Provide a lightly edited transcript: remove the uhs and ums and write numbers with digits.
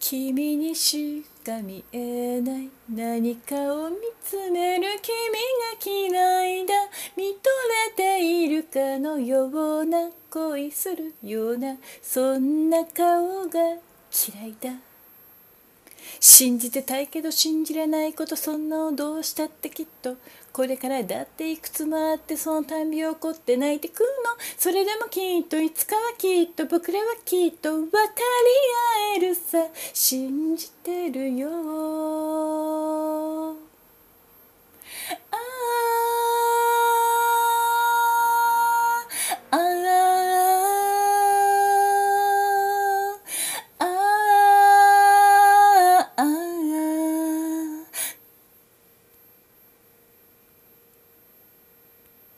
君にしか見えない何かを見つめる君が嫌いだ、見とれているかのような、恋するようなそんな顔が嫌いだ。信じてたいけど信じれないこと、そんなのどうしたってきっとこれからだっていくつもあって、そのたんび怒って泣いてくんの。それでもきっといつかはきっと僕らはきっと分かり合えるさ、信じてるよ。